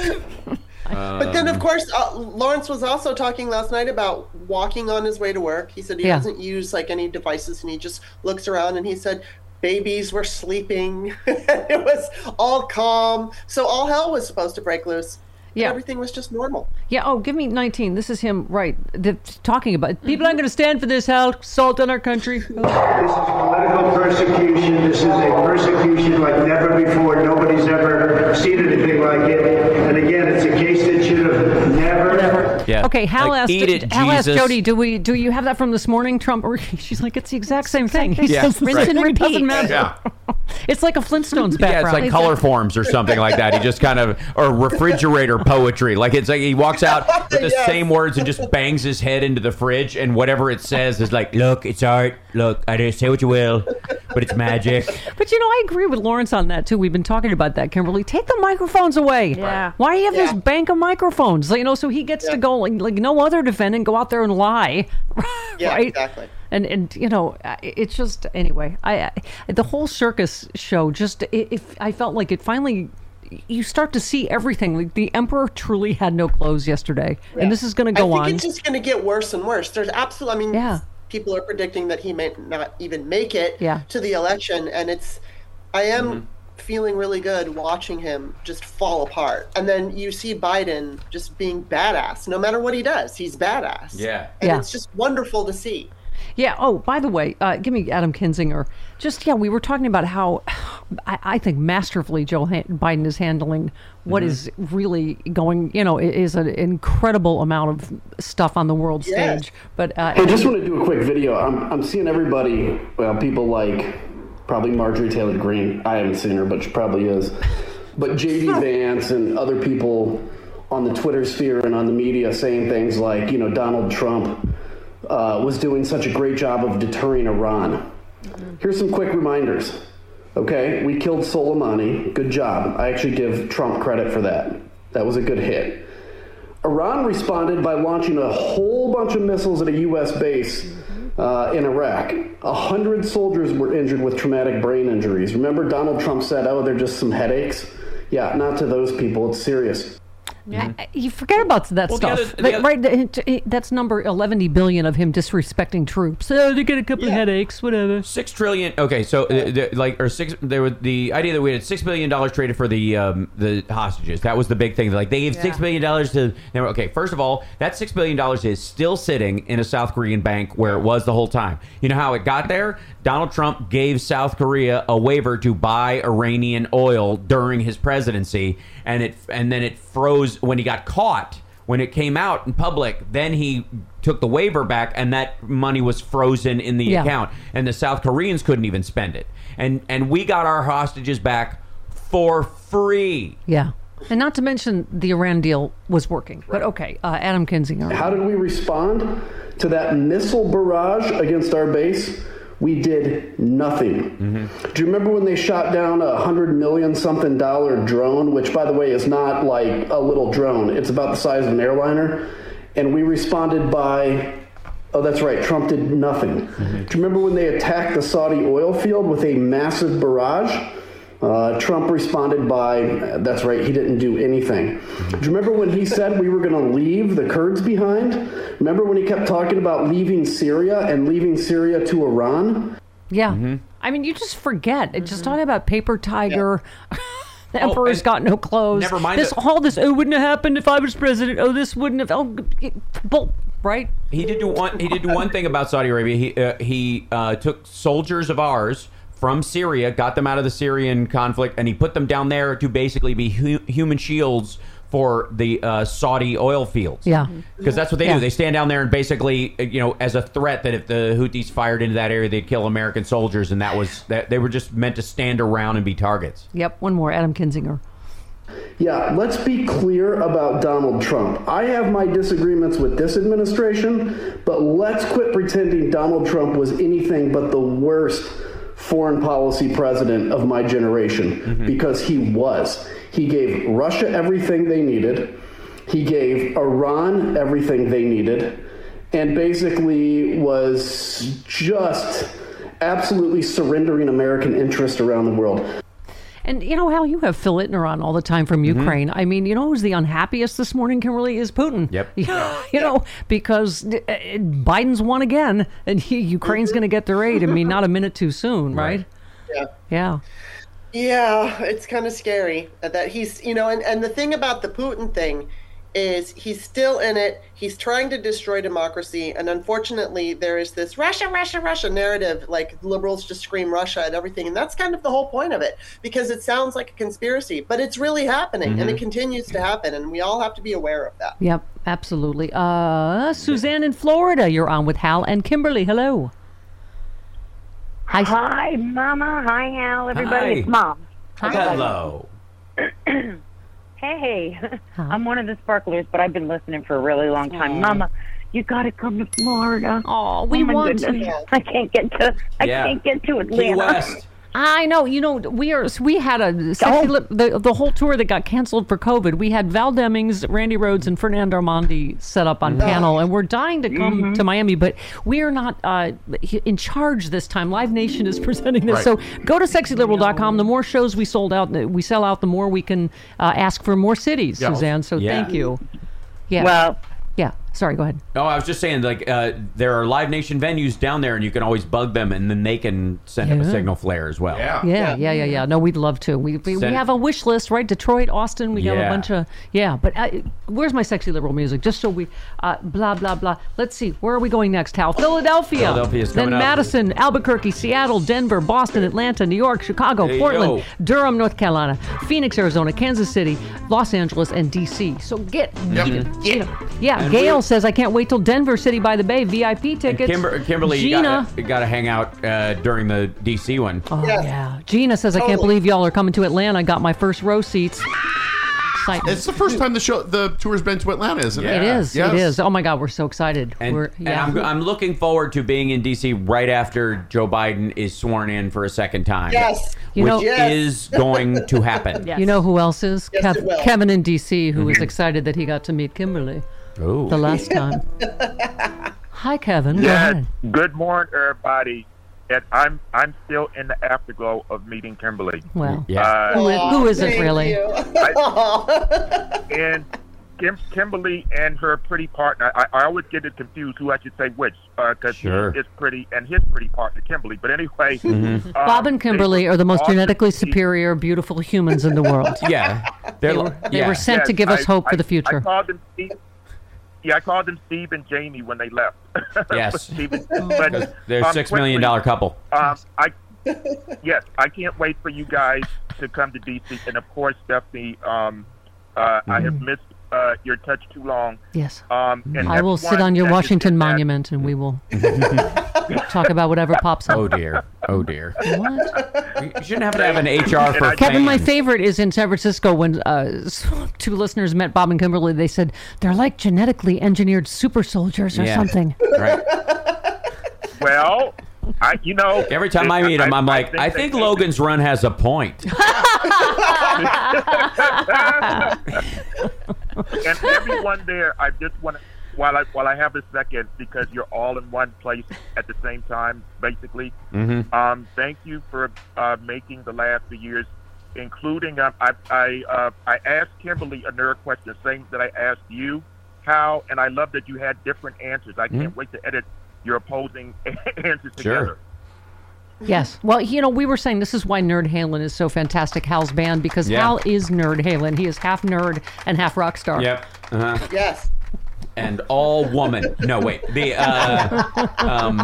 But then, of course, uh, Lawrence was also talking last night about walking on his way to work. He said he Yeah. doesn't use like any devices, and he just looks around. And he said babies were sleeping. It was all calm. So all hell was supposed to break loose. Yeah. Everything was just normal. Yeah. Oh, give me nineteen. This is him, right? The, talking about people aren't going to stand for this. Hal, salt on our country. This is political persecution. This is a persecution like never before. Nobody's ever seen anything like it. And again, it's a case that should have never. Never. Yeah. Okay, Hal Like, asked. eat it, Hal asked Jesus. Jody, "Do we? Do you have that from this morning, Trump?" Or she's like, "It's the exact same thing." He Yeah, says the rinse same and thing. It doesn't repeat. matter. Yeah. It's like a Flintstones Yeah, background. it's like color forms or something like that. He just kind of, or refrigerator poetry. Like it's like he walks out with the Yes. same words and just bangs his head into the fridge, and whatever it says is like, look, it's art. Look, I just say what you will, but it's magic. But you know, I agree with Lawrence on that too. We've been talking about that, Kimberly. Take the microphones away. Yeah. Why do you have Yeah. this bank of microphones? You know, so he gets to go like, like no other defendant, go out there and lie. Yeah, right? exactly. And and you know, I- it's just anyway. I, I the whole circus show just it, it, I felt like it finally. You start to see everything. Like the emperor truly had no clothes yesterday, and this is going to go I think on. it's just going to get worse and worse. There's absolutely, I mean, Yeah. people are predicting that he may not even make it Yeah. to the election. And it's, I am feeling really good watching him just fall apart. And then you see Biden just being badass. No matter what he does, he's badass. Yeah. And Yeah. it's just wonderful to see. Yeah. Oh, by the way, uh, give me Adam Kinzinger. Just, yeah, we were talking about how I, I think masterfully Joe Han- Biden is handling what is really going, you know, i- is an incredible amount of stuff on the world Yes. stage. But uh, Hey, just want to do a quick video. I'm, I'm seeing everybody, well, people like probably Marjorie Taylor Greene. I haven't seen her, but she probably is. But J D Vance and other people on the Twitter sphere and on the media saying things like, you know, Donald Trump uh, was doing such a great job of deterring Iran. Here's some quick reminders. Okay, we killed Soleimani. Good job. I actually give Trump credit for that. That was a good hit. Iran responded by launching a whole bunch of missiles at a U S base uh, in Iraq. A hundred soldiers were injured with traumatic brain injuries. Remember Donald Trump said, oh, they're just some headaches? Yeah, not to those people. It's serious. I- I- you forget about that Well, the stuff. other- the Like, other- right, it- it- that's number eleven billion of him disrespecting troops. Oh, they get a couple of headaches, whatever. Six trillion. Okay, so uh, the, like or six. There was the idea that we had six billion dollars traded for the um, the hostages. That was the big thing. Like they gave six billion dollars to. They were, okay, first of all, that six billion dollars is still sitting in a South Korean bank where it was the whole time. You know how it got there? Donald Trump gave South Korea a waiver to buy Iranian oil during his presidency, and it and then it froze when he got caught. When it came out in public, then he took the waiver back, and that money was frozen in the Yeah. account, and the South Koreans couldn't even spend it. And and we got our hostages back for free. Yeah. And not to mention the Iran deal was working. But okay, uh, Adam Kinzinger. How did we respond to that missile barrage against our base? We did nothing. Mm-hmm. Do you remember when they shot down a hundred million something dollar drone, which by the way is not like a little drone. It's about the size of an airliner. And we responded by, oh, that's right, Trump did nothing. Mm-hmm. Do you remember when they attacked the Saudi oil field with a massive barrage? Uh, Trump responded by, that's right, he didn't do anything. Mm-hmm. Do you remember when he said we were going to leave the Kurds behind? Remember when he kept talking about leaving Syria and leaving Syria to Iran? Yeah. Mm-hmm. I mean, you just forget. Mm-hmm. Just talking about paper tiger. Yeah. The emperor's oh, got no clothes. Never mind this. The, all this. Oh, it wouldn't have happened if I was president. Oh, this wouldn't have. Oh, bull. Right. He did do one. He did do one thing about Saudi Arabia. He uh, he uh, took soldiers of ours from Syria, got them out of the Syrian conflict, and he put them down there to basically be hu- human shields for the uh, Saudi oil fields. Yeah. Because that's what they yeah. do. They stand down there and basically, you know, as a threat that if the Houthis fired into that area, they'd kill American soldiers, and that was that they were just meant to stand around and be targets. Yep. One more, Adam Kinzinger. Yeah, let's be clear about Donald Trump. I have my disagreements with this administration, but let's quit pretending Donald Trump was anything but the worst foreign policy president of my generation, mm-hmm. because he was. He gave Russia everything they needed. He gave Iran everything they needed, and basically was just absolutely surrendering American interest around the world. And you know how you have Phil Ittner on all the time from Ukraine. Mm-hmm. I mean, you know who's the unhappiest this morning, Kimberly, is Putin. Yep. you know, because Biden's won again, and he, Ukraine's going to get their aid. I mean, not a minute too soon, right? Yeah. Yeah. Yeah, it's kind of scary that he's, you know, and, and the thing about the Putin thing is he's still in it. He's trying to destroy democracy. And unfortunately, there is this Russia, Russia, Russia narrative, like liberals just scream Russia at everything. And that's kind of the whole point of it, because it sounds like a conspiracy, but it's really happening, mm-hmm. and it continues to happen. And we all have to be aware of that. Yep, absolutely. Uh, Suzanne in Florida, you're on with Hal and Kimberly. Hello. Hi, Hi Mama. Hi, Hal. Everybody. Hi. It's Mom. Hi. Hello. Hey, I'm one of the sparklers, but I've been listening for a really long time. Aww. Mama, you got to come to Florida. Oh, we oh want goodness. to. I can't get to. I yeah. can't get to Atlanta. Key West. I know. You know, we are. We had a sexy li- the the whole tour that got canceled for COVID. We had Val Demings, Randy Rhoads, and Fernando Armandi set up on mm-hmm. panel, and we're dying to come mm-hmm. to Miami, but we are not uh, in charge this time. Live Nation is presenting this, right. So go to sexy liberal dot com. The more shows we sold out, we sell out, the more we can uh, ask for more cities, yeah. Suzanne. So yeah. thank you. Yeah. Well. Yeah. Sorry, go ahead. No, I was just saying, like, uh, there are Live Nation venues down there, and you can always bug them, and then they can send yeah. up a signal flare as well. Yeah, yeah, yeah, yeah. yeah. No, we'd love to. We we, we have a wish list, right? Detroit, Austin. We yeah. have a bunch of yeah. But uh, where's my sexy liberal music? Just so we uh, blah blah blah. Let's see. Where are we going next, Hal? Philadelphia. Philadelphia's coming then up. Madison, Albuquerque, Seattle, Denver, Boston, Atlanta, New York, Chicago, hey, Portland, yo. Durham, North Carolina, Phoenix, Arizona, Kansas City, Los Angeles, and D C. So get yep. you know, yeah. Yeah. And Gail says I can't wait till Denver City by the Bay, V I P tickets. Kimber- Kimberly, Gina, you got to hang out uh, during the D C one. Oh, yes. yeah. Gina says, totally. I can't believe y'all are coming to Atlanta. I got my first row seats. Excitement. It's the first time the show, the tour's been to Atlanta, isn't yeah. it? It is. Yes. It is. Oh, my God. We're so excited. And, we're, yeah. and I'm, I'm looking forward to being in D C right after Joe Biden is sworn in for a second time. Yes. You which know, yes. is going to happen. Yes. You know who else is? Yes, Kev- it will. Kevin in D C, who Mm-hmm. was excited that he got to meet Kimberly. Ooh. The last time. Hi, Kevin. Go Yes. ahead. Good morning, everybody. And I'm I'm still in the afterglow of meeting Kimberly. Well, yeah. Uh, who, is, who isn't really? I, and Kim, Kimberly and her pretty partner, I, I always get it confused who I should say which, because uh, sure. he is pretty and his pretty partner, Kimberly. But anyway. Mm-hmm. Um, Bob and Kimberly are the most awesome genetically team. superior, beautiful humans in the world. Yeah. They were, they yeah. were sent Yes, to give us I, hope I, for the future. I called them Steve. Yeah, I called them Steve and Jamie when they left. Yes. Steve, but, they're a um, six million dollar couple. Um, I, yes, I can't wait for you guys to come to D C. And of course, Stephanie, um, uh, mm-hmm. I have missed uh, your touch too long. Yes. Um, and I will sit on your Washington monument and we will talk about whatever pops up. Oh, dear. Oh, dear. What? You shouldn't have to have an H R for Kevin, my fans. favorite is in San Francisco when uh, two listeners met Bob and Kimberly. They said they're like genetically engineered super soldiers or Yeah. something. Right. Well, I, you know, Every time I meet him, I'm like, I think Logan's run has a point. And everyone there, I just want to, while I while I have a second, because you're all in one place at the same time, basically. Mm-hmm. Um, thank you for uh, making the last few years, including um, I I uh, I asked Kimberly a nerd question, same that I asked you, how, and I love that you had different answers. I can't Mm-hmm. wait to edit your opposing answers Sure. together. Yes. Well, you know, we were saying this is why Nerd Halen is so fantastic, Hal's band, because Yeah. Hal is Nerd Halen. He is half nerd and half rock star. Yep. Uh-huh. Yes. And all woman. No, wait. The uh, um,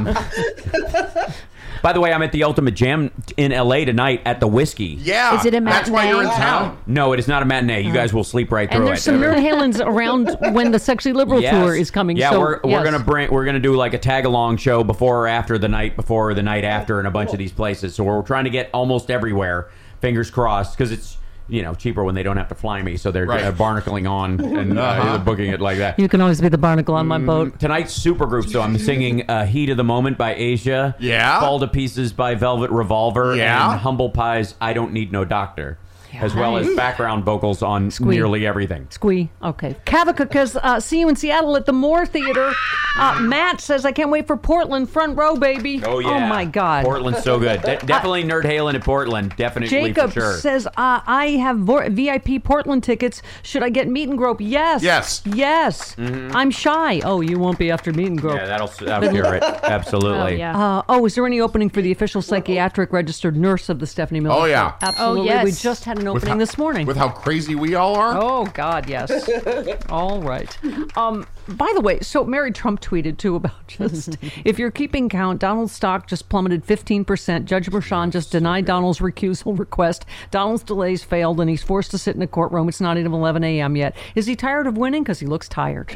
by the way, I'm at the Ultimate Jam in L A tonight at the Whiskey. Yeah. Is it a That's why you're in matinee? town. No, it is not a matinee. You guys will sleep right through And there's it. some Nerd Halens around when the Sexy Liberal Yes. tour is coming. Yeah, so, we're we're yes. gonna bring we're gonna do like a tag along show before or after the night before or the night after in a bunch of these places. So we're trying to get almost everywhere. Fingers crossed, because it's you know cheaper when they don't have to fly me, so they're Right. uh, barnacling on and uh, Uh-huh. booking it like that. You can always be the barnacle on my boat. Tonight's super group, so I'm singing uh, Heat of the Moment by Asia. Yeah. Fall to Pieces by Velvet Revolver. Yeah. And Humble Pie's I Don't Need No Doctor. As well as Nice. background vocals on Squeak. nearly everything. Squee. Okay. Kavika, uh, see you in Seattle at the Moore Theater. Uh, Matt says, I can't wait for Portland. Front row, baby. Oh, yeah. Oh, my God. Portland's so good. De- definitely Nerd Halen at Portland. Definitely Jacob for sure. says, uh, I have vo- V I P Portland tickets. Should I get meet and grope? Yes. Yes. Yes. I'm shy. Oh, you won't be after meet and grope. Yeah, that'll, that'll cure it. Absolutely. Oh, yeah. Uh, oh, is there any opening for the official psychiatric registered nurse of the Stephanie Miller Oh, Show? yeah. Absolutely. Oh, yes. We just had an With opening how- this morning. With how crazy we all are. Oh, God, yes. All right. Um, by the way, so Mary Trump tweeted, too, about just, if you're keeping count, Donald's stock just plummeted fifteen percent. Judge Merchan just denied Donald's recusal request. Donald's delays failed, and he's forced to sit in a courtroom. It's not even eleven a.m. yet. Is he tired of winning? Because he looks tired.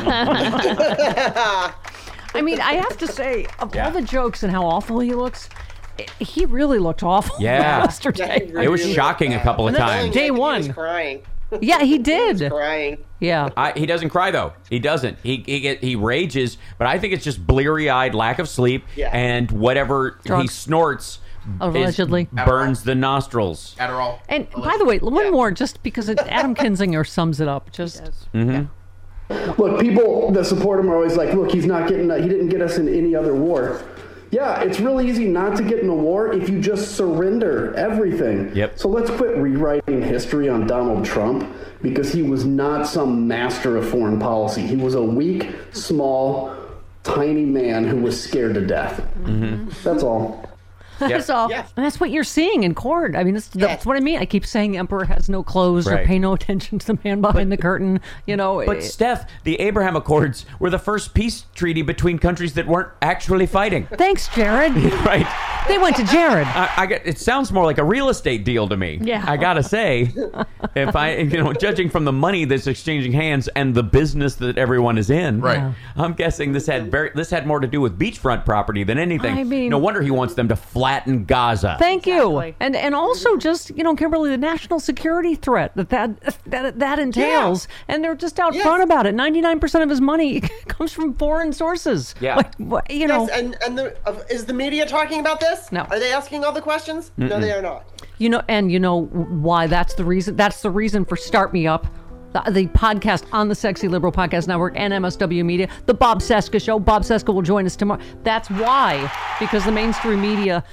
I mean, I have to say, of Yeah. all the jokes and how awful he looks, i- he really looked awful Yeah. yesterday. It was shocking a couple of times. Day He one. was crying. Yeah, he did. He was crying. Yeah. I, he doesn't cry though. He doesn't. He he get, he rages, but I think it's just bleary-eyed, lack of sleep, Yeah. and whatever he Drugs. snorts is- Allegedly. burns the nostrils. Adderall. And by the way, one more, just because it, Adam Kinzinger sums it up. Just Mm-hmm. Look, people that support him are always like, look, he's not getting, he didn't get us in any other war. Yeah, it's really easy not to get in a war if you just surrender everything. Yep. So let's quit rewriting history on Donald Trump, because he was not some master of foreign policy. He was a weak, small, tiny man who was scared to death. Mm-hmm. That's all. that's all. Yeah. And that's what you're seeing in court. I mean, that's, that's what I mean. I keep saying the emperor has no clothes Right. or pay no attention to the man behind the curtain. You know, But it- Steph, the Abraham Accords were the first peace treaty between countries that weren't actually fighting. thanks, Jared. Right. They went to Jared. I, I get. It sounds more like a real estate deal to me. Yeah. I gotta say, if I, you know, judging from the money that's exchanging hands and the business that everyone is in, Right. Yeah. I'm guessing this had very, this had more to do with beachfront property than anything. I mean- no wonder he wants them to flatten Gaza. Thank you. Exactly. And and also just, you know, Kimberly, the national security threat that that that, that entails. And they're just out Yes. front about it. ninety-nine percent of his money comes from foreign sources. Yeah. Like, what- you know, Yes, and and the, uh, is the media talking about this? No. Are they asking all the questions? No, they are not. you know, and you know why that's the reason. That's the reason for Start Me Up. The, the podcast on the Sexy Liberal Podcast Network and M S W Media, the Bob Seska Show. Bob Seska will join us tomorrow. That's why, because the mainstream media,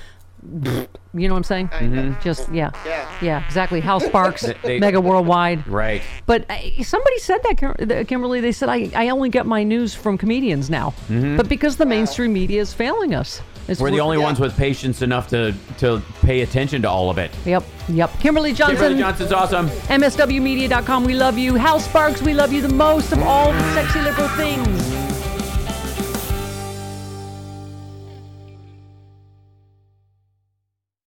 you know what I'm saying? Mm-hmm. Just, yeah. Yeah. Yeah, exactly. Hal Sparks, They- Mega Worldwide. Right. But uh, somebody said that, Kim- uh, Kimberly, they said, I, I only get my news from comedians now. But because the mainstream media is failing us. It's We're the only Yeah. ones with patience enough to to pay attention to all of it. Yep, yep. Kimberly Johnson. Kimberly Johnson's awesome. M S W media dot com, we love you. Hal Sparks, we love you the most of all the sexy liberal things.